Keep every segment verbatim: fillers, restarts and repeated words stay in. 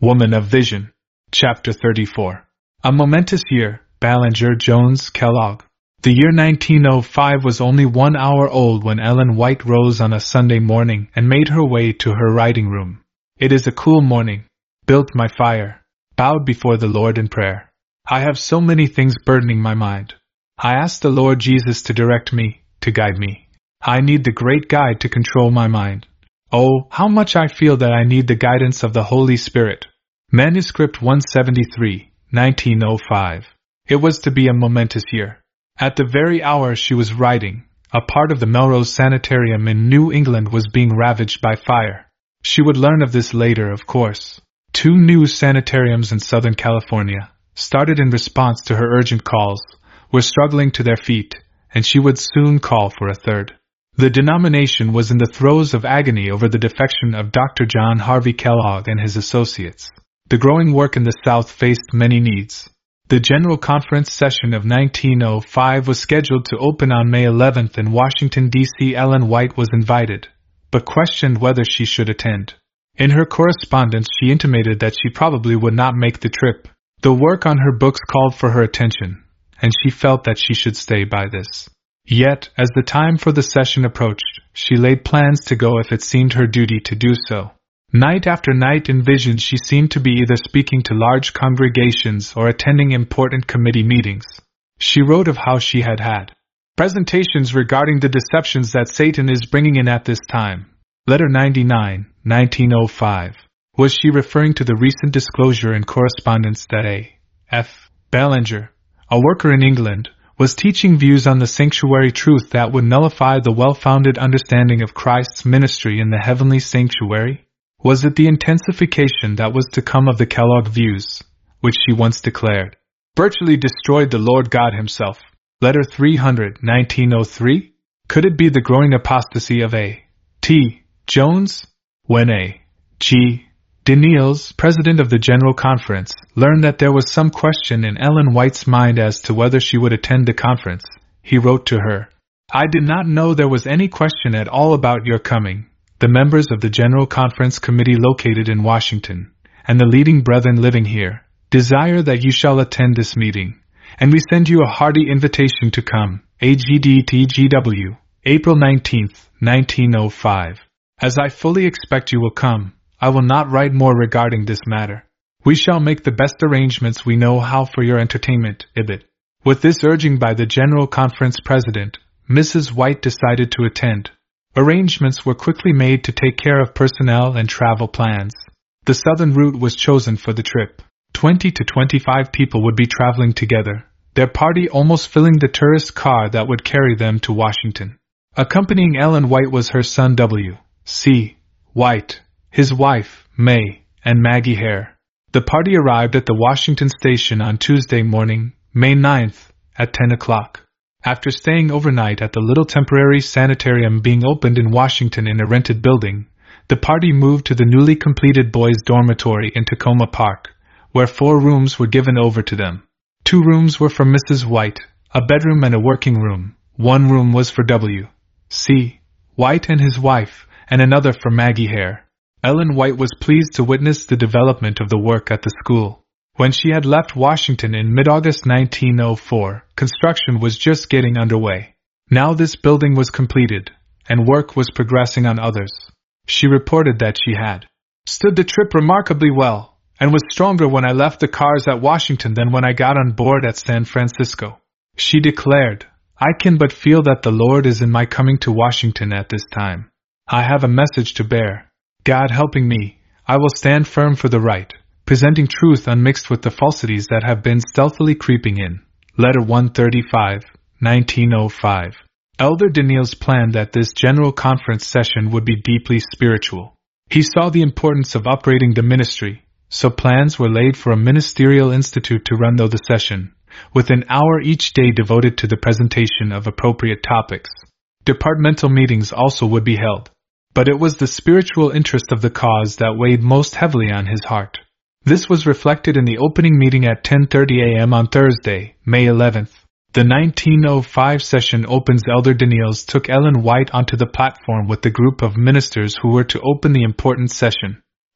Woman of Vision. Chapter thirty-four. A momentous year, Ballinger Jones Kellogg. The year nineteen oh five was only one hour old when Ellen White rose on a Sunday morning and made her way to her writing room. It is a cool morning. Built my fire. Bowed before the Lord in prayer. I have so many things burdening my mind. I asked the Lord Jesus to direct me, to guide me. I need the great guide to control my mind. Oh, how much I feel that I need the guidance of the Holy Spirit. Manuscript one seventy-three, nineteen oh five. It was to be a momentous year. At the very hour she was writing, a part of the Melrose Sanitarium in New England was being ravaged by fire. She would learn of this later, of course. Two new sanitariums in Southern California, started in response to her urgent calls, were struggling to their feet, and she would soon call for a third. The denomination was in the throes of agony over the defection of Doctor John Harvey Kellogg and his associates. The growing work in the South faced many needs. The General Conference session of nineteen oh five was scheduled to open on May eleventh in Washington, D C Ellen White was invited, but questioned whether she should attend. In her correspondence she intimated that she probably would not make the trip. The work on her books called for her attention, and she felt that she should stay by this. Yet, as the time for the session approached, she laid plans to go if it seemed her duty to do so. Night after night in visions she seemed to be either speaking to large congregations or attending important committee meetings. She wrote of how she had had presentations regarding the deceptions that Satan is bringing in at this time. Letter ninety-nine, nineteen oh five. Was she referring to the recent disclosure in correspondence that A. F. Ballinger, a worker in England, was teaching views on the sanctuary truth that would nullify the well-founded understanding of Christ's ministry in the heavenly sanctuary? Was it the intensification that was to come of the Kellogg views, which she once declared virtually destroyed the Lord God himself? Letter three hundred, nineteen oh three? Could it be the growing apostasy of A. T. Jones? When A. G. Daniels, president of the General Conference, learned that there was some question in Ellen White's mind as to whether she would attend the conference, he wrote to her, "I did not know there was any question at all about your coming. The members of the General Conference Committee located in Washington, and the leading brethren living here, desire that you shall attend this meeting, and we send you a hearty invitation to come. A G D T G W, April nineteenth, nineteen oh five. As I fully expect you will come, I will not write more regarding this matter. We shall make the best arrangements we know how for your entertainment, Ibid." With this urging by the General Conference President, Missus White decided to attend. Arrangements were quickly made to take care of personnel and travel plans. The southern route was chosen for the trip. Twenty to twenty-five people would be traveling together, their party almost filling the tourist car that would carry them to Washington. Accompanying Ellen White was her son W. C. White, his wife, May, and Maggie Hare. The party arrived at the Washington station on Tuesday morning, May ninth, at ten o'clock. After staying overnight at the little temporary sanitarium being opened in Washington in a rented building, the party moved to the newly completed boys' dormitory in Tacoma Park, where four rooms were given over to them. Two rooms were for Missus White, a bedroom and a working room. One room was for W. C. White and his wife, and another for Maggie Hare. Ellen White was pleased to witness the development of the work at the school. When she had left Washington in mid-August nineteen oh four, construction was just getting underway. Now this building was completed, and work was progressing on others. She reported that she had stood the trip remarkably well, and was stronger when I left the cars at Washington than when I got on board at San Francisco. She declared, "I can but feel that the Lord is in my coming to Washington at this time. I have a message to bear. God helping me, I will stand firm for the right, presenting truth unmixed with the falsities that have been stealthily creeping in." Letter one thirty-five, nineteen oh five. Elder Daniels planned that this General Conference session would be deeply spiritual. He saw the importance of upgrading the ministry, so plans were laid for a ministerial institute to run the session, with an hour each day devoted to the presentation of appropriate topics. Departmental meetings also would be held. But it was the spiritual interest of the cause that weighed most heavily on his heart. This was reflected in the opening meeting at ten thirty a.m. on Thursday, May eleventh. The nineteen oh five session opens. Elder Daniels took Ellen White onto the platform with the group of ministers who were to open the important session.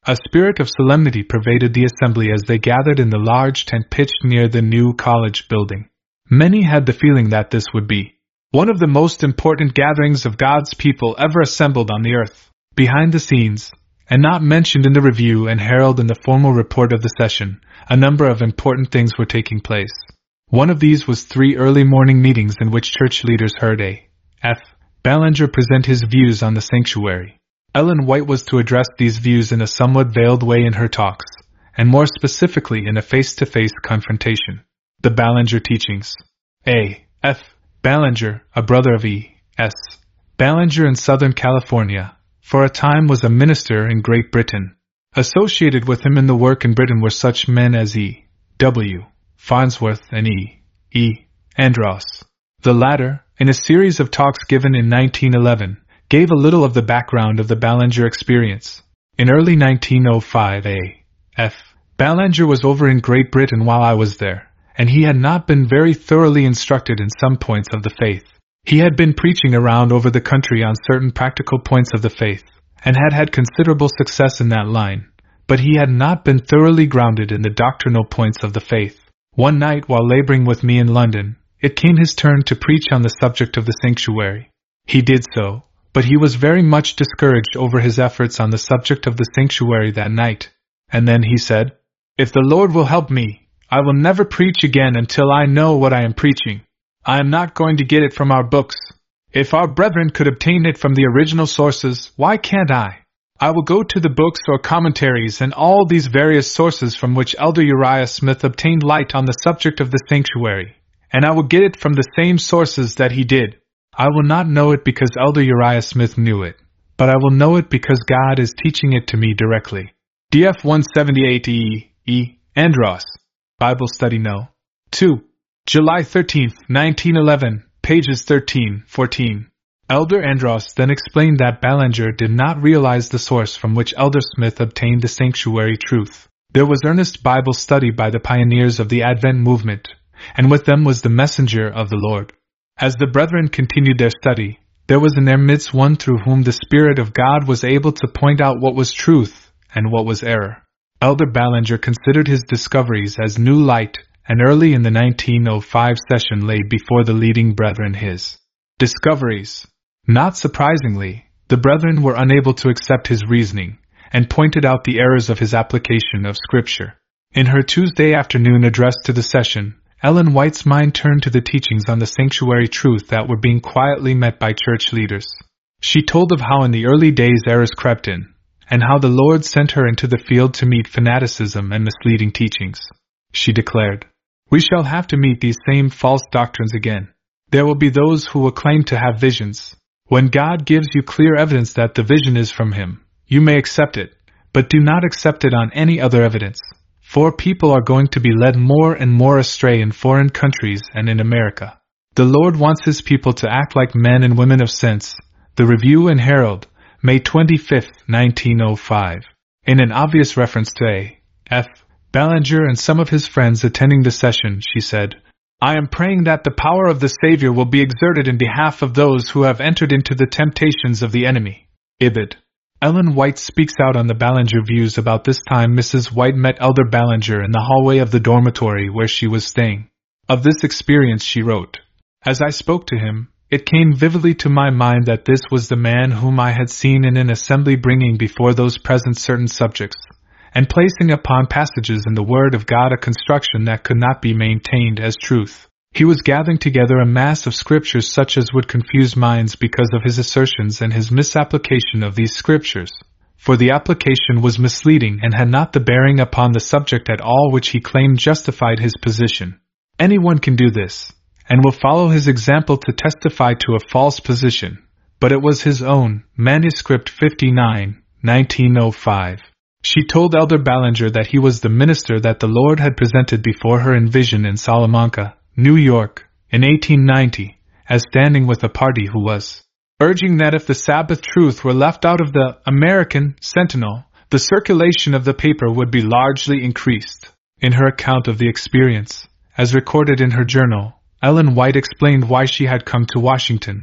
A spirit of solemnity pervaded the assembly as they gathered in the large tent pitched near the new college building. Many had the feeling that this would be one of the most important gatherings of God's people ever assembled on the earth. Behind the scenes, and not mentioned in the review and herald in the formal report of the session, a number of important things were taking place. One of these was three early morning meetings in which church leaders heard A. F. Ballinger present his views on the sanctuary. Ellen White was to address these views in a somewhat veiled way in her talks, and more specifically in a face-to-face confrontation. The Ballinger teachings. A. F. Ballinger, a brother of E. S. Ballinger in Southern California, for a time was a minister in Great Britain. Associated with him in the work in Britain were such men as E. W. Farnsworth and E. E. Andros. The latter, in a series of talks given in nineteen eleven, gave a little of the background of the Ballinger experience. In early nineteen oh five, A. F. Ballinger was over in Great Britain while I was there, and he had not been very thoroughly instructed in some points of the faith. He had been preaching around over the country on certain practical points of the faith, and had had considerable success in that line, but he had not been thoroughly grounded in the doctrinal points of the faith. One night while laboring with me in London, it came his turn to preach on the subject of the sanctuary. He did so, but he was very much discouraged over his efforts on the subject of the sanctuary that night. And then he said, "If the Lord will help me, I will never preach again until I know what I am preaching. I am not going to get it from our books. If our brethren could obtain it from the original sources, why can't I? I will go to the books or commentaries and all these various sources from which Elder Uriah Smith obtained light on the subject of the sanctuary, and I will get it from the same sources that he did. I will not know it because Elder Uriah Smith knew it, but I will know it because God is teaching it to me directly." D F one seventy-eight E. E. Andros. Bible Study No. two. July thirteenth, nineteen eleven, pages thirteen fourteen. Elder Andros then explained that Ballinger did not realize the source from which Elder Smith obtained the sanctuary truth. There was earnest Bible study by the pioneers of the Advent movement, and with them was the messenger of the Lord. As the brethren continued their study, there was in their midst one through whom the Spirit of God was able to point out what was truth and what was error. Elder Ballinger considered his discoveries as new light, and early in the nineteen oh five session laid before the leading brethren his discoveries. Not surprisingly, the brethren were unable to accept his reasoning, and pointed out the errors of his application of Scripture. In her Tuesday afternoon address to the session, Ellen White's mind turned to the teachings on the sanctuary truth that were being quietly met by church leaders. She told of how in the early days errors crept in, and how the Lord sent her into the field to meet fanaticism and misleading teachings. She declared, "We shall have to meet these same false doctrines again. There will be those who will claim to have visions. When God gives you clear evidence that the vision is from Him, you may accept it, but do not accept it on any other evidence, for people are going to be led more and more astray in foreign countries and in America. The Lord wants His people to act like men and women of sense." The Review and Herald, May twenty-fifth, nineteen oh five. In an obvious reference to A. F. Ballinger and some of his friends attending the session, she said, "I am praying that the power of the Savior will be exerted in behalf of those who have entered into the temptations of the enemy." Ibid. Ellen White speaks out on the Ballinger views. About this time Missus White met Elder Ballinger in the hallway of the dormitory where she was staying. Of this experience she wrote, "As I spoke to him, it came vividly to my mind that this was the man whom I had seen in an assembly bringing before those present certain subjects, and placing upon passages in the Word of God a construction that could not be maintained as truth. He was gathering together a mass of scriptures such as would confuse minds because of his assertions and his misapplication of these scriptures, for the application was misleading and had not the bearing upon the subject at all which he claimed justified his position. Anyone can do this, and will follow his example to testify to a false position, but it was his own, Manuscript fifty-nine, nineteen oh five. She told Elder Ballinger that he was the minister that the Lord had presented before her in vision in Salamanca, New York, in eighteen ninety, as standing with a party who was urging that if the Sabbath truth were left out of the American Sentinel, the circulation of the paper would be largely increased. In her account of the experience, as recorded in her journal, Ellen White explained why she had come to Washington.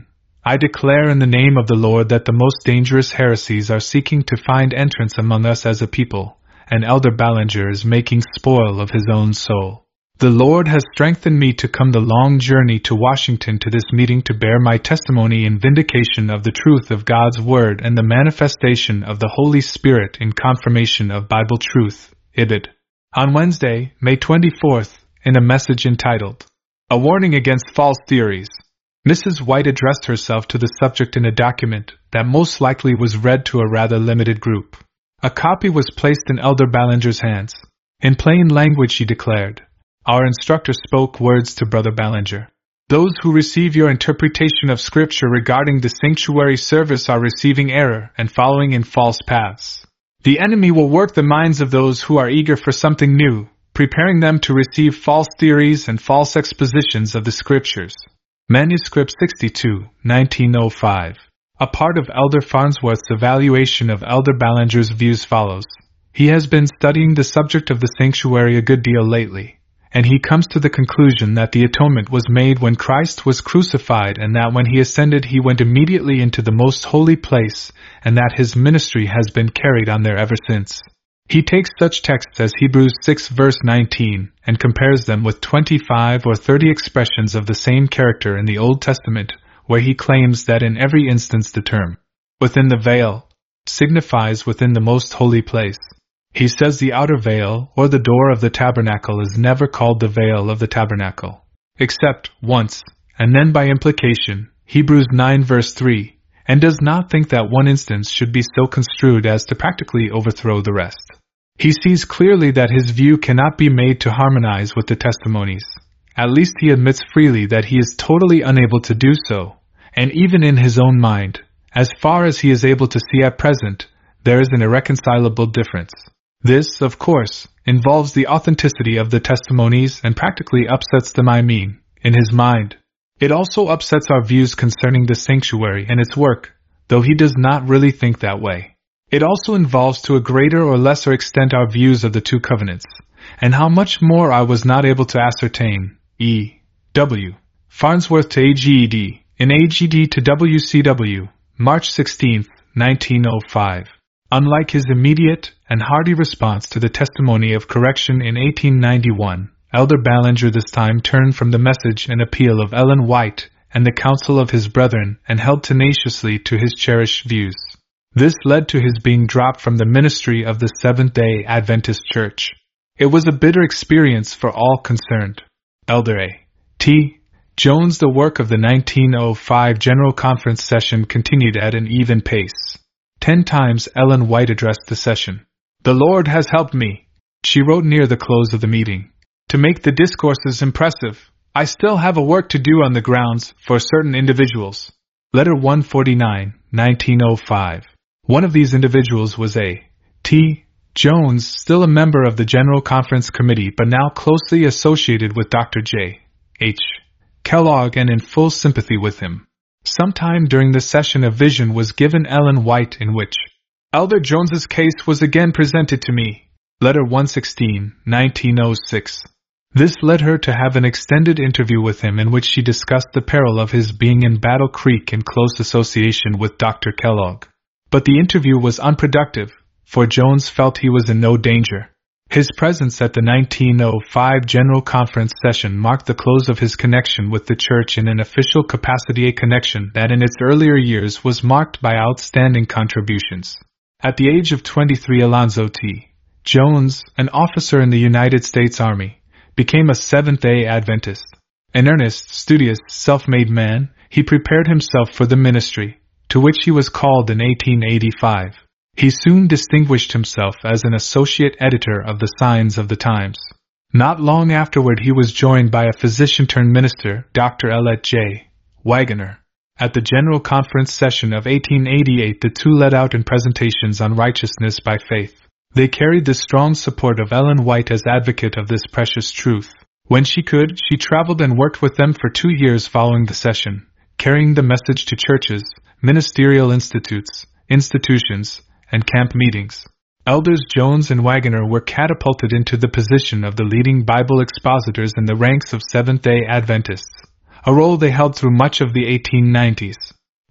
I declare in the name of the Lord that the most dangerous heresies are seeking to find entrance among us as a people, and Elder Ballinger is making spoil of his own soul. The Lord has strengthened me to come the long journey to Washington to this meeting to bear my testimony in vindication of the truth of God's Word and the manifestation of the Holy Spirit in confirmation of Bible truth. Ibid. On Wednesday, May twenty-fourth, in a message entitled, A Warning Against False Theories, Missus White addressed herself to the subject in a document that most likely was read to a rather limited group. A copy was placed in Elder Ballinger's hands. In plain language she declared, Our instructor spoke words to Brother Ballinger. Those who receive your interpretation of Scripture regarding the sanctuary service are receiving error and following in false paths. The enemy will work the minds of those who are eager for something new, preparing them to receive false theories and false expositions of the Scriptures. Manuscript sixty-two, nineteen oh five. A part of Elder Farnsworth's evaluation of Elder Ballinger's views follows. He has been studying the subject of the sanctuary a good deal lately, and he comes to the conclusion that the atonement was made when Christ was crucified and that when he ascended he went immediately into the most holy place, and that his ministry has been carried on there ever since. He takes such texts as Hebrews six verse nineteen and compares them with twenty-five or thirty expressions of the same character in the Old Testament, where he claims that in every instance the term, within the veil, signifies within the most holy place. He says the outer veil, or the door of the tabernacle, is never called the veil of the tabernacle, except once, and then by implication, Hebrews nine verse three, and does not think that one instance should be so construed as to practically overthrow the rest. He sees clearly that his view cannot be made to harmonize with the testimonies. At least he admits freely that he is totally unable to do so, and even in his own mind, as far as he is able to see at present, there is an irreconcilable difference. This, of course, involves the authenticity of the testimonies and practically upsets them, I mean, in his mind. It also upsets our views concerning the sanctuary and its work, though he does not really think that way. It also involves to a greater or lesser extent our views of the two covenants, and how much more I was not able to ascertain. E. W. Farnsworth to A G E D, in A G D to W C W, March sixteenth, nineteen oh five. Unlike his immediate and hearty response to the testimony of correction in eighteen ninety-one, Elder Ballinger this time turned from the message and appeal of Ellen White and the counsel of his brethren and held tenaciously to his cherished views. This led to his being dropped from the ministry of the Seventh-day Adventist Church. It was a bitter experience for all concerned. Elder A. T. Jones. The work of the nineteen oh five General Conference session continued at an even pace. Ten times Ellen White addressed the session. The Lord has helped me, she wrote near the close of the meeting, to make the discourses impressive. I still have a work to do on the grounds for certain individuals. Letter one forty-nine, nineteen oh five. One of these individuals was A. T. Jones, still a member of the General Conference Committee but now closely associated with Doctor J. H. Kellogg and in full sympathy with him. Sometime during the session a vision was given Ellen White in which Elder Jones's case was again presented to me. Letter one sixteen, nineteen oh six. This led her to have an extended interview with him in which she discussed the peril of his being in Battle Creek in close association with Doctor Kellogg. But the interview was unproductive, for Jones felt he was in no danger. His presence at the nineteen oh five General Conference session marked the close of his connection with the church in an official capacity, a connection that in its earlier years was marked by outstanding contributions. At the age of twenty-three, Alonzo T. Jones, an officer in the United States Army, became a Seventh-day Adventist. An earnest, studious, self-made man, he prepared himself for the ministry, to which he was called in eighteen eighty-five. He soon distinguished himself as an associate editor of the Signs of the Times. Not long afterward he was joined by a physician-turned-minister, Doctor Elliot J. Wagoner. At the General Conference session of eighteen eighty-eight the two led out in presentations on righteousness by faith. They carried the strong support of Ellen White as advocate of this precious truth. When she could, she traveled and worked with them for two years following the session, carrying the message to churches, ministerial institutes, institutions, and camp meetings. Elders Jones and Wagoner were catapulted into the position of the leading Bible expositors in the ranks of Seventh-day Adventists, a role they held through much of the eighteen nineties.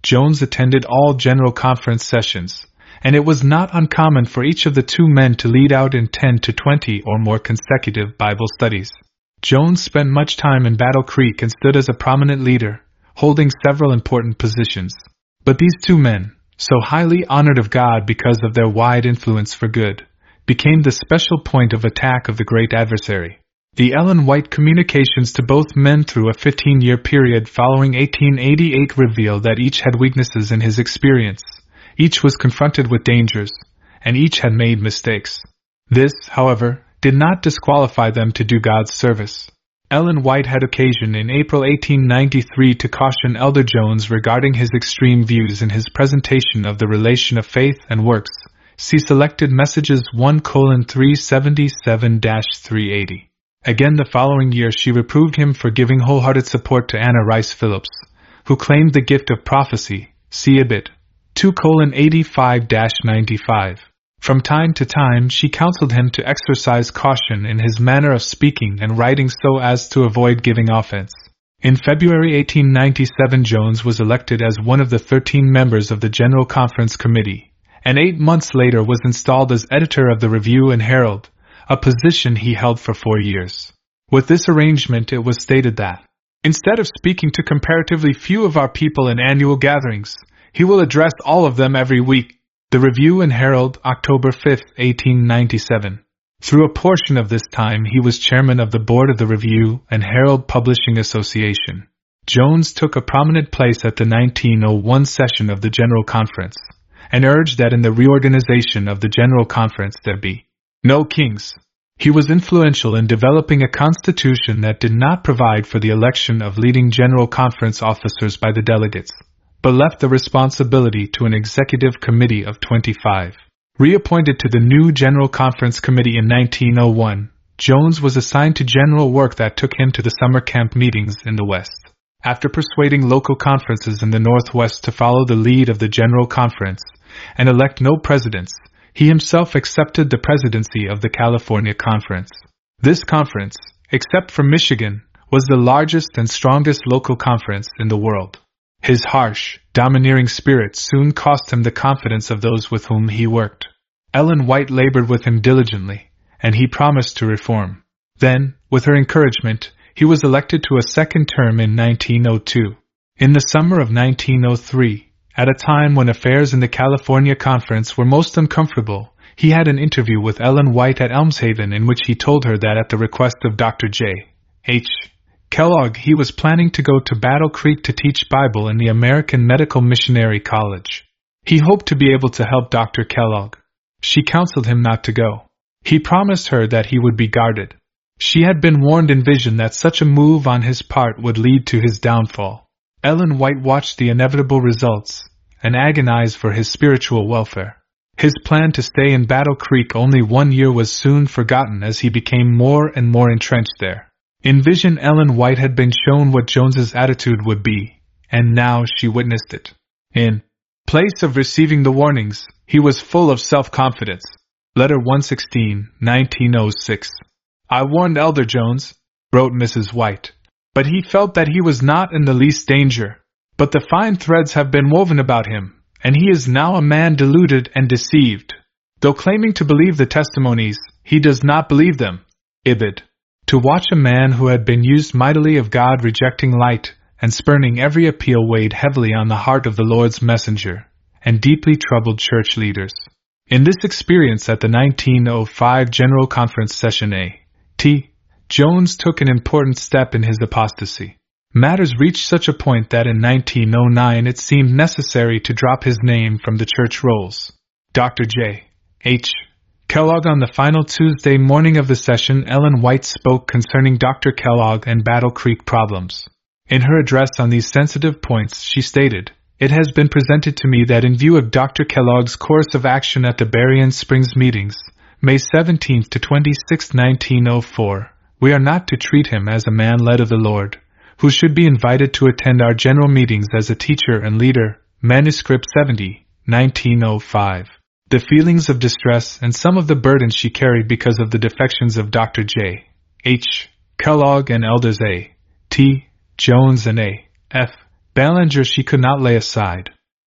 Jones attended all General Conference sessions, and it was not uncommon for each of the two men to lead out in ten to twenty or more consecutive Bible studies. Jones spent much time in Battle Creek and stood as a prominent leader, holding several important positions. But these two men, so highly honored of God because of their wide influence for good, became the special point of attack of the great adversary. The Ellen White communications to both men through a fifteen-year period following eighteen eighty-eight revealed that each had weaknesses in his experience, each was confronted with dangers, and each had made mistakes. This, however, did not disqualify them to do God's service. Ellen White had occasion in April eighteen ninety-three to caution Elder Jones regarding his extreme views in his presentation of the relation of faith and works. See Selected Messages one colon three seventy-seven dash three eighty. Again the following year she reproved him for giving wholehearted support to Anna Rice Phillips, who claimed the gift of prophecy. See Ibid. two colon eighty-five dash ninety-five. From time to time she counseled him to exercise caution in his manner of speaking and writing so as to avoid giving offense. In February eighteen ninety-seven Jones was elected as one of the thirteen members of the General Conference Committee, and eight months later was installed as editor of the Review and Herald, a position he held for four years. With this arrangement it was stated that, instead of speaking to comparatively few of our people in annual gatherings, he will address all of them every week. The Review and Herald, October fifth, eighteen ninety-seven. Through a portion of this time he was chairman of the board of the Review and Herald Publishing Association. Jones took a prominent place at the nineteen oh one session of the General Conference, and urged that in the reorganization of the General Conference there be no kings. He was influential in developing a constitution that did not provide for the election of leading General Conference officers by the delegates, but left the responsibility to an executive committee of twenty-five. Reappointed to the new General Conference Committee in nineteen oh one, Jones was assigned to general work that took him to the summer camp meetings in the West. After persuading local conferences in the Northwest to follow the lead of the General Conference and elect no presidents, he himself accepted the presidency of the California Conference. This conference, except for Michigan, was the largest and strongest local conference in the world. His harsh, domineering spirit soon cost him the confidence of those with whom he worked. Ellen White labored with him diligently, and he promised to reform. Then, with her encouragement, he was elected to a second term in nineteen oh two. In the summer of nineteen oh three, at a time when affairs in the California Conference were most uncomfortable, he had an interview with Ellen White at Elmshaven in which he told her that at the request of Doctor J H Kellogg he was planning to go to Battle Creek to teach Bible in the American Medical Missionary College. He hoped to be able to help Doctor Kellogg. She counseled him not to go. He promised her that he would be guarded. She had been warned in vision that such a move on his part would lead to his downfall. Ellen White watched the inevitable results and agonized for his spiritual welfare. His plan to stay in Battle Creek only one year was soon forgotten as he became more and more entrenched there. In vision Ellen White had been shown what Jones's attitude would be, and now she witnessed it. In place of receiving the warnings, he was full of self-confidence. Letter one sixteen, nineteen oh six. I warned Elder Jones, wrote Missus White, but he felt that he was not in the least danger. But the fine threads have been woven about him, and he is now a man deluded and deceived. Though claiming to believe the testimonies, he does not believe them. Ibid. To watch a man who had been used mightily of God rejecting light and spurning every appeal weighed heavily on the heart of the Lord's messenger, and deeply troubled church leaders. In this experience at the nineteen oh five General Conference Session A T Jones took an important step in his apostasy. Matters reached such a point that in nineteen oh nine it seemed necessary to drop his name from the church rolls. Doctor J H Kellogg. On the final Tuesday morning of the session, Ellen White spoke concerning Doctor Kellogg and Battle Creek problems. In her address on these sensitive points, she stated, "It has been presented to me that in view of Doctor Kellogg's course of action at the Berrien Springs meetings, May seventeenth to twenty-sixth, nineteen oh four, we are not to treat him as a man led of the Lord, who should be invited to attend our general meetings as a teacher and leader." Manuscript seventy, nineteen oh five. The feelings of distress and some of the burdens she carried because of the defections of Doctor J H Kellogg and Elders A T Jones and A F Ballinger she could not lay aside.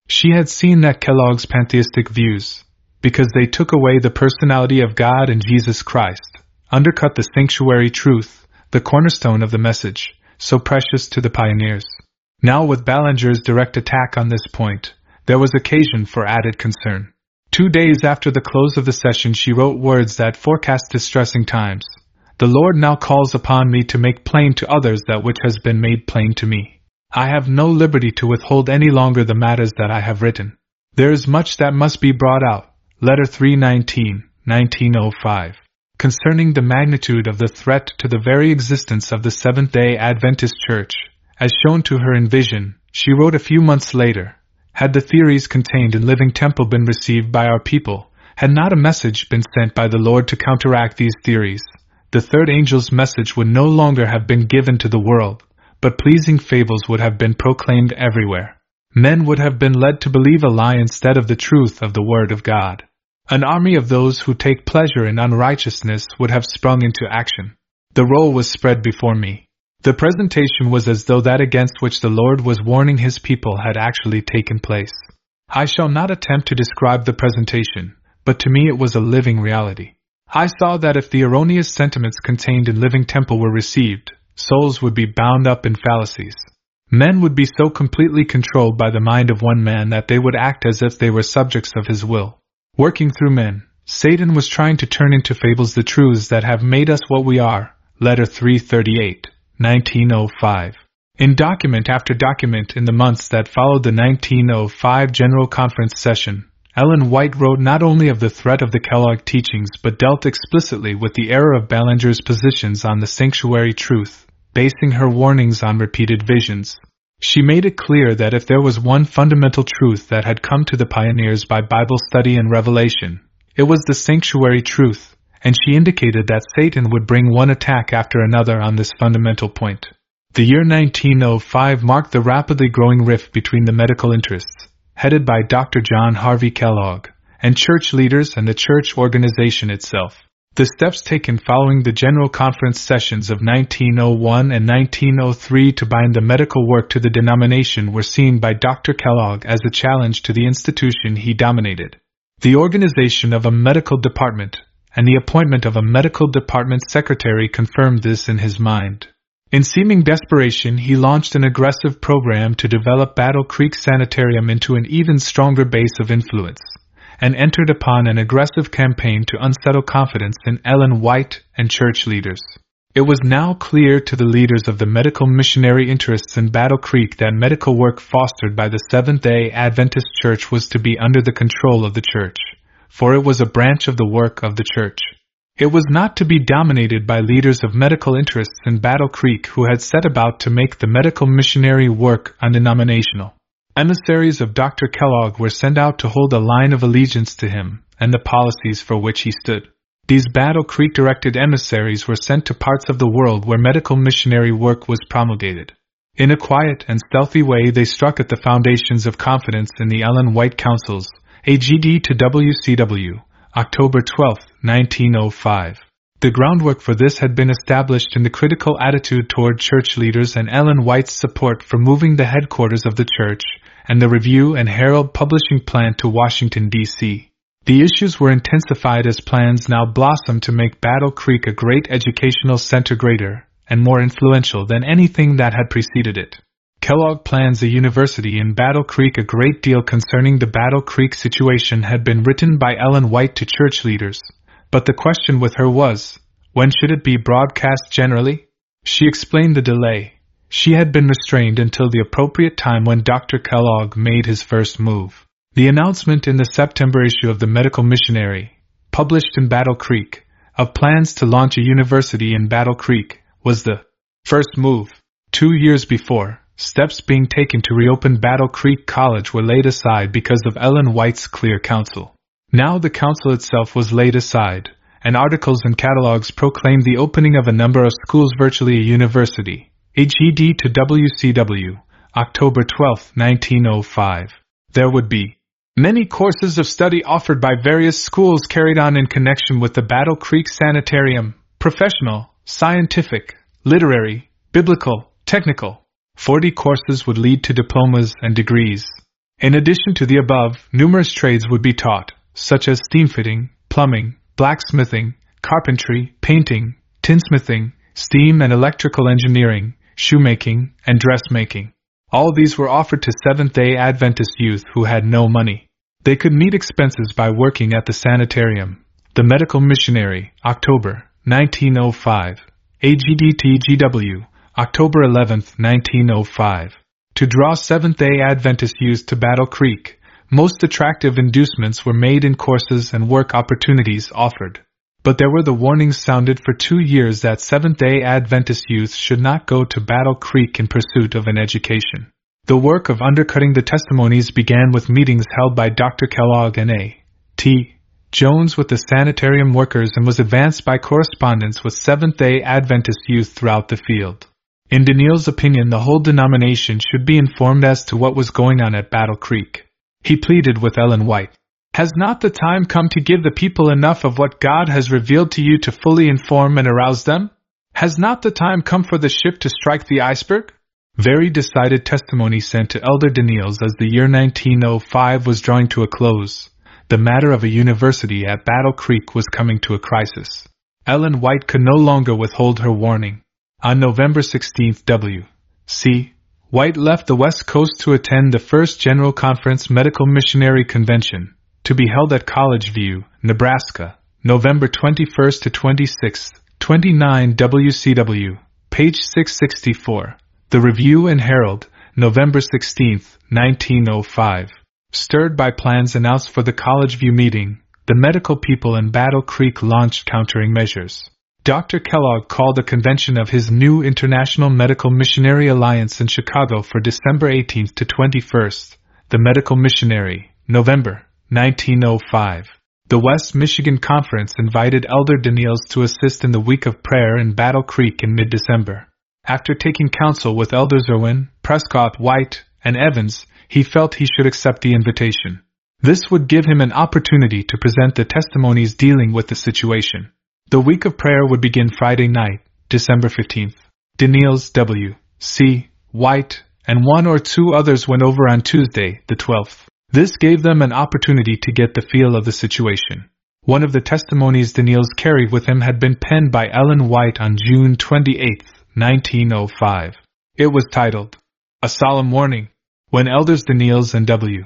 She had seen that Kellogg's pantheistic views, because they took away the personality of God and Jesus Christ, undercut the sanctuary truth, the cornerstone of the message, so precious to the pioneers. Now, with Ballinger's direct attack on this point, there was occasion for added concern. Two days after the close of the session, she wrote words that forecast distressing times. The Lord now calls upon me to make plain to others that which has been made plain to me. I have no liberty to withhold any longer the matters that I have written. There is much that must be brought out. Letter three nineteen, nineteen oh five. Concerning the magnitude of the threat to the very existence of the Seventh-day Adventist Church, as shown to her in vision, she wrote a few months later, had the theories contained in Living Temple been received by our people, had not a message been sent by the Lord to counteract these theories, the third angel's message would no longer have been given to the world, but pleasing fables would have been proclaimed everywhere. Men would have been led to believe a lie instead of the truth of the Word of God. An army of those who take pleasure in unrighteousness would have sprung into action. The roll was spread before me. The presentation was as though that against which the Lord was warning his people had actually taken place. I shall not attempt to describe the presentation, but to me it was a living reality. I saw that if the erroneous sentiments contained in Living Temple were received, souls would be bound up in fallacies. Men would be so completely controlled by the mind of one man that they would act as if they were subjects of his will. Working through men, Satan was trying to turn into fables the truths that have made us what we are. Letter three thirty-eight, nineteen oh five. In document after document in the months that followed the nineteen oh five General Conference session, Ellen White wrote not only of the threat of the Kellogg teachings but dealt explicitly with the error of Ballinger's positions on the sanctuary truth, basing her warnings on repeated visions. She made it clear that if there was one fundamental truth that had come to the pioneers by Bible study and revelation, it was the sanctuary truth, and she indicated that Satan would bring one attack after another on this fundamental point. The year nineteen oh five marked the rapidly growing rift between the medical interests, headed by Doctor John Harvey Kellogg, and church leaders and the church organization itself. The steps taken following the General Conference sessions of nineteen oh one and nineteen oh three to bind the medical work to the denomination were seen by Doctor Kellogg as a challenge to the institution he dominated. The organization of a medical department and the appointment of a medical department secretary confirmed this in his mind. In seeming desperation, he launched an aggressive program to develop Battle Creek Sanitarium into an even stronger base of influence, and entered upon an aggressive campaign to unsettle confidence in Ellen White and church leaders. It was now clear to the leaders of the medical missionary interests in Battle Creek that medical work fostered by the Seventh-day Adventist Church was to be under the control of the church, for it was a branch of the work of the church. It was not to be dominated by leaders of medical interests in Battle Creek who had set about to make the medical missionary work undenominational. Emissaries of Doctor Kellogg were sent out to hold a line of allegiance to him and the policies for which he stood. These Battle Creek-directed emissaries were sent to parts of the world where medical missionary work was promulgated. In a quiet and stealthy way they struck at the foundations of confidence in the Ellen White Councils, A G D to W C W, October twelfth, nineteen oh five. The groundwork for this had been established in the critical attitude toward church leaders and Ellen White's support for moving the headquarters of the church and the Review and Herald publishing plant to Washington, D C The issues were intensified as plans now blossomed to make Battle Creek a great educational center, greater and more influential than anything that had preceded it. Kellogg plans a university in Battle Creek. A great deal concerning the Battle Creek situation had been written by Ellen White to church leaders, but the question with her was, when should it be broadcast generally? She explained the delay. She had been restrained until the appropriate time when Doctor Kellogg made his first move. The announcement in the September issue of the Medical Missionary, published in Battle Creek, of plans to launch a university in Battle Creek, was the first move. Two years before, steps being taken to reopen Battle Creek College were laid aside because of Ellen White's clear counsel. Now the counsel itself was laid aside, and articles and catalogs proclaimed the opening of a number of schools, virtually a university. A G D to W C W, October twelfth, nineteen oh five. There would be many courses of study offered by various schools carried on in connection with the Battle Creek Sanitarium, professional, scientific, literary, biblical, technical. Forty courses would lead to diplomas and degrees. In addition to the above, numerous trades would be taught, such as steam-fitting, plumbing, blacksmithing, carpentry, painting, tinsmithing, steam and electrical engineering, shoemaking, and dressmaking. All these were offered to Seventh-day Adventist youth who had no money. They could meet expenses by working at the sanitarium. The Medical Missionary, October nineteen oh five. A G D T G W, October eleventh, nineteen oh five. To draw Seventh-day Adventist youth to Battle Creek, most attractive inducements were made in courses and work opportunities offered. But there were the warnings sounded for two years that Seventh-day Adventist youth should not go to Battle Creek in pursuit of an education. The work of undercutting the testimonies began with meetings held by Doctor Kellogg and A T Jones with the sanitarium workers and was advanced by correspondence with Seventh-day Adventist youth throughout the field. In Daniel's opinion, the whole denomination should be informed as to what was going on at Battle Creek. He pleaded with Ellen White, "Has not the time come to give the people enough of what God has revealed to you to fully inform and arouse them? Has not the time come for the ship to strike the iceberg?" Very decided testimony sent to Elder Daniels as the year nineteen oh five was drawing to a close. The matter of a university at Battle Creek was coming to a crisis. Ellen White could no longer withhold her warning. On November sixteenth, W C White left the West Coast to attend the First General Conference Medical Missionary Convention, to be held at College View, Nebraska, November twenty-first to twenty-sixth, twenty-nine W C W, page six sixty-four. The Review and Herald, November sixteenth, nineteen oh five. Stirred by plans announced for the College View meeting, the medical people in Battle Creek launched countering measures. Doctor Kellogg called a convention of his new International Medical Missionary Alliance in Chicago for December eighteenth to twenty-first, the Medical Missionary, November nineteen oh five. The West Michigan Conference invited Elder Daniels to assist in the week of prayer in Battle Creek in mid-December. After taking counsel with Elders Irwin, Prescott, White, and Evans, he felt he should accept the invitation. This would give him an opportunity to present the testimonies dealing with the situation. The week of prayer would begin Friday night, December fifteenth. Daniels, W C White, and one or two others went over on Tuesday, the twelfth. This gave them an opportunity to get the feel of the situation. One of the testimonies Daniels carried with him had been penned by Ellen White on June twenty-eighth, nineteen oh five. It was titled, "A Solemn Warning." When Elders Daniels and W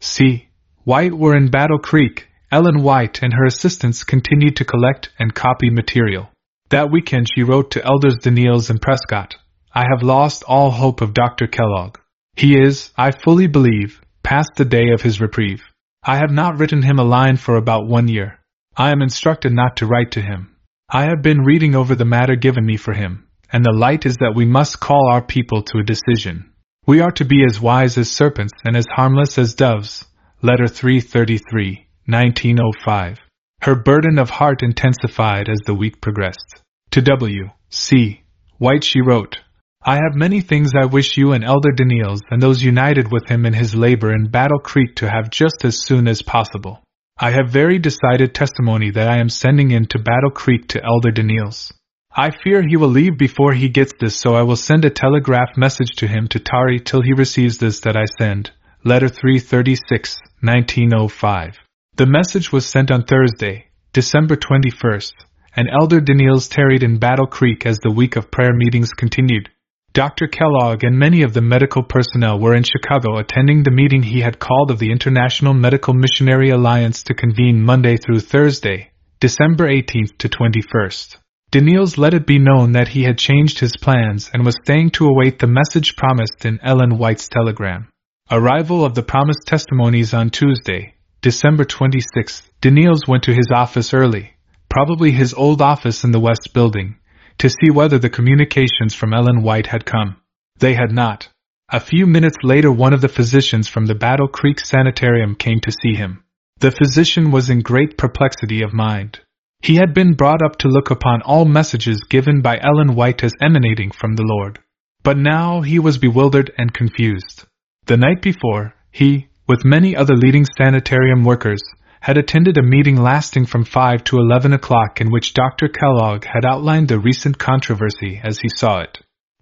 C White were in Battle Creek, Ellen White and her assistants continued to collect and copy material. That weekend she wrote to Elders Daniels and Prescott, "I have lost all hope of Doctor Kellogg. He is, I fully believe, past the day of his reprieve. I have not written him a line for about one year. I am instructed not to write to him. I have been reading over the matter given me for him, and the light is that we must call our people to a decision. We are to be as wise as serpents and as harmless as doves." Letter three thirty-three, nineteen oh five. Her burden of heart intensified as the week progressed. To W C White she wrote, "I have many things I wish you and Elder Daniels and those united with him in his labor in Battle Creek to have just as soon as possible. I have very decided testimony that I am sending in to Battle Creek to Elder Daniels. I fear he will leave before he gets this, so I will send a telegraph message to him to tarry till he receives this that I send." Letter three thirty-six, nineteen oh five. The message was sent on Thursday, December twenty-first, and Elder Daniels tarried in Battle Creek as the week of prayer meetings continued. Doctor Kellogg and many of the medical personnel were in Chicago attending the meeting he had called of the International Medical Missionary Alliance to convene Monday through Thursday, December eighteenth to twenty-first. Daniels let it be known that he had changed his plans and was staying to await the message promised in Ellen White's telegram. Arrival of the promised testimonies on Tuesday, December twenty-sixth. Daniels went to his office early, probably his old office in the West Building, to see whether the communications from Ellen White had come. They had not. A few minutes later one of the physicians from the Battle Creek Sanitarium came to see him. The physician was in great perplexity of mind. He had been brought up to look upon all messages given by Ellen White as emanating from the Lord. But now he was bewildered and confused. The night before, he, with many other leading sanitarium workers, had attended a meeting lasting from five to eleven o'clock in which Doctor Kellogg had outlined the recent controversy as he saw it.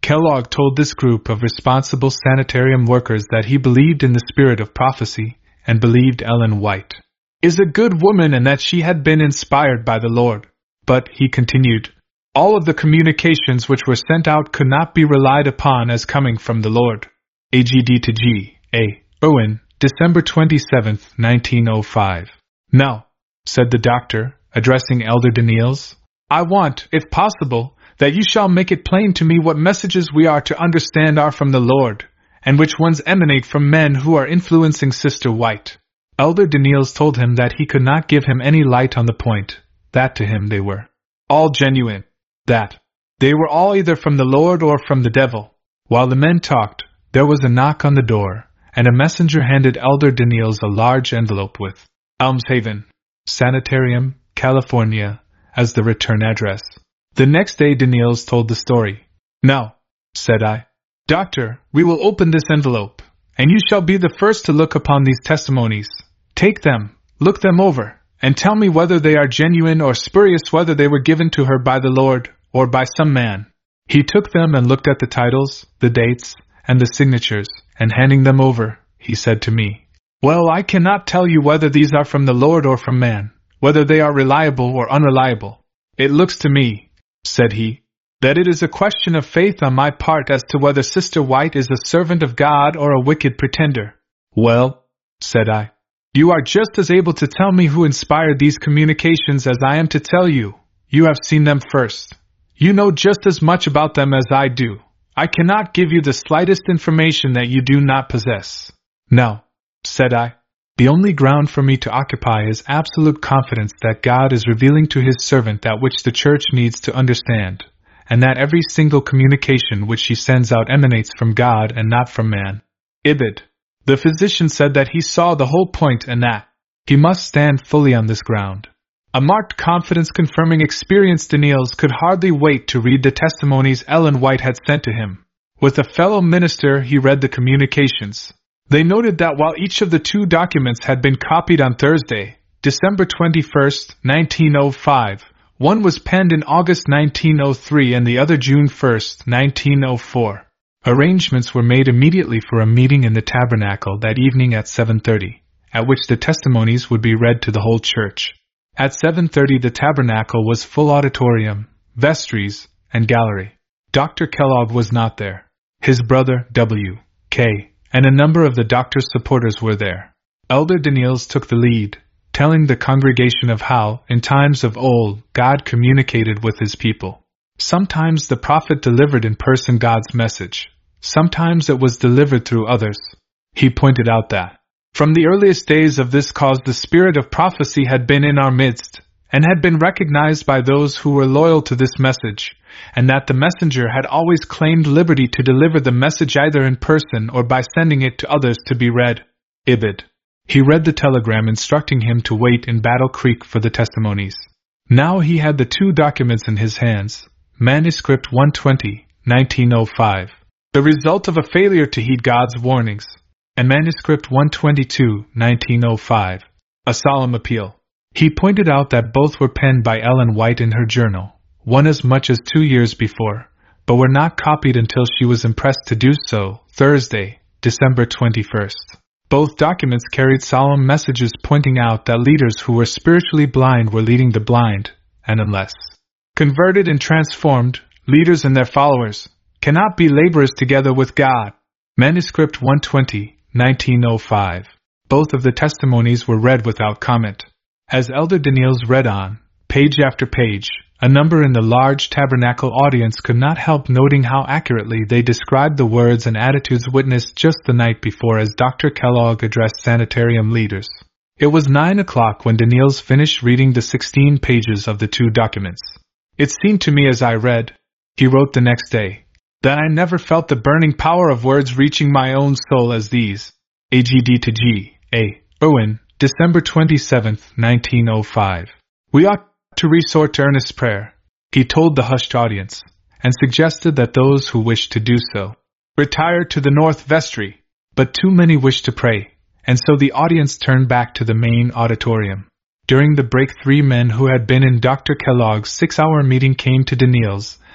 Kellogg told this group of responsible sanitarium workers that he believed in the spirit of prophecy and believed Ellen White is a good woman and that she had been inspired by the Lord. But, he continued, all of the communications which were sent out could not be relied upon as coming from the Lord. A G D to G. A. Irwin, December twenty-seventh, nineteen oh five. Now, said the doctor, addressing Elder Daniels, I want, if possible, that you shall make it plain to me what messages we are to understand are from the Lord, and which ones emanate from men who are influencing Sister White. Elder Daniels told him that he could not give him any light on the point, that to him they were all genuine, that they were all either from the Lord or from the devil. While the men talked, there was a knock on the door, and a messenger handed Elder Daniels a large envelope with Elms Haven, Sanitarium, California, as the return address. The next day Daniels told the story. Now, said I, Doctor, we will open this envelope, and you shall be the first to look upon these testimonies. Take them, look them over, and tell me whether they are genuine or spurious, whether they were given to her by the Lord or by some man. He took them and looked at the titles, the dates, and the signatures, and handing them over, he said to me, Well, I cannot tell you whether these are from the Lord or from man, whether they are reliable or unreliable. It looks to me, said he, that it is a question of faith on my part as to whether Sister White is a servant of God or a wicked pretender. Well, said I, you are just as able to tell me who inspired these communications as I am to tell you. You have seen them first. You know just as much about them as I do. I cannot give you the slightest information that you do not possess. No, said I. The only ground for me to occupy is absolute confidence that God is revealing to His servant that which the Church needs to understand, and that every single communication which she sends out emanates from God and not from man. Ibid. The physician said that he saw the whole point and that he must stand fully on this ground. A marked confidence confirming experience. Daniels could hardly wait to read the testimonies Ellen White had sent to him. With a fellow minister he read the communications. They noted that while each of the two documents had been copied on Thursday, December twenty-first, nineteen oh five, one was penned in August nineteen oh three and the other June first, nineteen oh four. Arrangements were made immediately for a meeting in the tabernacle that evening at seven thirty, at which the testimonies would be read to the whole church. At seven thirty the tabernacle was full auditorium, vestries, and gallery. Doctor Kellogg was not there. His brother, W K, and a number of the doctor's supporters were there. Elder Daniels took the lead, telling the congregation of how, in times of old, God communicated with His people. Sometimes the prophet delivered in person God's message. Sometimes it was delivered through others. He pointed out that, from the earliest days of this cause, the spirit of prophecy had been in our midst, and had been recognized by those who were loyal to this message, and that the messenger had always claimed liberty to deliver the message either in person or by sending it to others to be read. Ibid. He read the telegram instructing him to wait in Battle Creek for the testimonies. Now he had the two documents in his hands, Manuscript one twenty, nineteen oh five, the result of a failure to heed God's warnings, and Manuscript one twenty-two, nineteen oh five, a solemn appeal. He pointed out that both were penned by Ellen White in her journal, one as much as two years before, but were not copied until she was impressed to do so, Thursday, December twenty-first. Both documents carried solemn messages pointing out that leaders who were spiritually blind were leading the blind, and unless converted and transformed, leaders and their followers cannot be laborers together with God. Manuscript one twenty, nineteen oh five. Both of the testimonies were read without comment. As Elder Daniels read on, page after page, a number in the large tabernacle audience could not help noting how accurately they described the words and attitudes witnessed just the night before as Doctor Kellogg addressed sanitarium leaders. It was nine o'clock when Daniels finished reading the sixteen pages of the two documents. It seemed to me as I read, he wrote the next day, that I never felt the burning power of words reaching my own soul as these. A G D to G. A. Irwin, December twenty-seventh, nineteen oh five. We ought to resort to earnest prayer, he told the hushed audience, and suggested that those who wished to do so retire to the north vestry, but too many wished to pray, and so the audience turned back to the main auditorium. During the break, three men who had been in Doctor Kellogg's six-hour meeting came to Daniels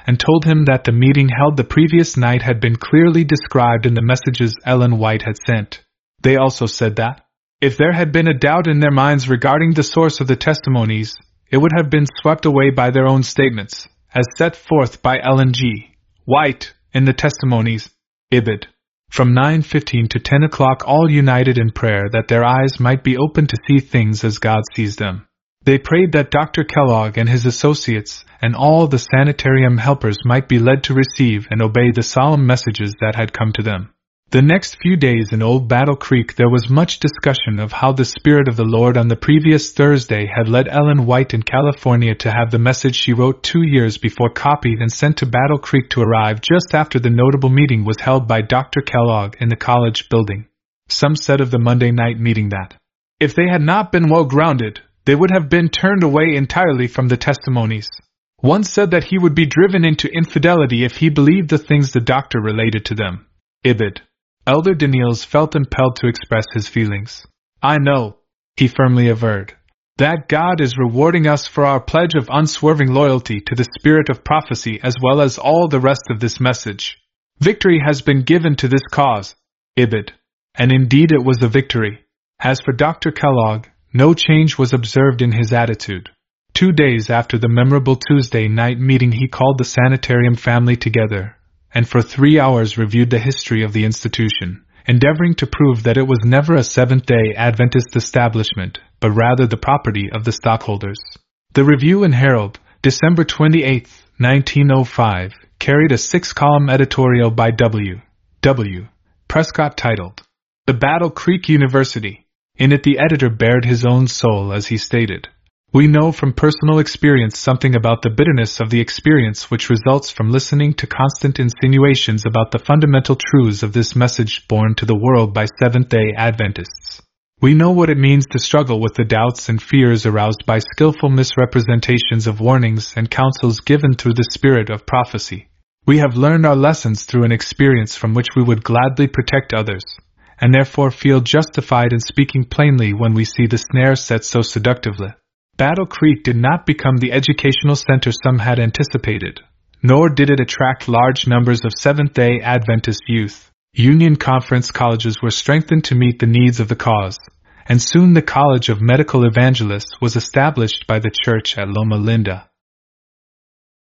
and told him that the meeting held the previous night had been clearly described in the messages Ellen White had sent. They also said that, if there had been a doubt in their minds regarding the source of the testimonies, it would have been swept away by their own statements, as set forth by Ellen G. White in the testimonies. Ibid. From nine fifteen to ten o'clock, all united in prayer that their eyes might be opened to see things as God sees them. They prayed that Doctor Kellogg and his associates and all the sanitarium helpers might be led to receive and obey the solemn messages that had come to them. The next few days in Old Battle Creek there was much discussion of how the Spirit of the Lord on the previous Thursday had led Ellen White in California to have the message she wrote two years before copied and sent to Battle Creek to arrive just after the notable meeting was held by Doctor Kellogg in the college building. Some said of the Monday night meeting that, if they had not been well grounded, they would have been turned away entirely from the testimonies. One said that he would be driven into infidelity if he believed the things the doctor related to them. Ibid. Elder Daniels felt impelled to express his feelings. I know, he firmly averred, that God is rewarding us for our pledge of unswerving loyalty to the spirit of prophecy as well as all the rest of this message. Victory has been given to this cause. Ibid. And indeed it was a victory. As for Doctor Kellogg, no change was observed in his attitude. Two days after the memorable Tuesday night meeting he called the sanitarium family together, and for three hours reviewed the history of the institution, endeavoring to prove that it was never a Seventh-day Adventist establishment, but rather the property of the stockholders. The Review and Herald, December twenty-eighth, nineteen oh five, carried a six-column editorial by W. W. Prescott titled, The Battle Creek University. In it the editor bared his own soul as he stated, we know from personal experience something about the bitterness of the experience which results from listening to constant insinuations about the fundamental truths of this message borne to the world by Seventh-day Adventists. We know what it means to struggle with the doubts and fears aroused by skillful misrepresentations of warnings and counsels given through the spirit of prophecy. We have learned our lessons through an experience from which we would gladly protect others, and therefore feel justified in speaking plainly when we see the snare set so seductively. Battle Creek did not become the educational center some had anticipated, nor did it attract large numbers of Seventh-day Adventist youth. Union Conference colleges were strengthened to meet the needs of the cause, and soon the College of Medical Evangelists was established by the church at Loma Linda.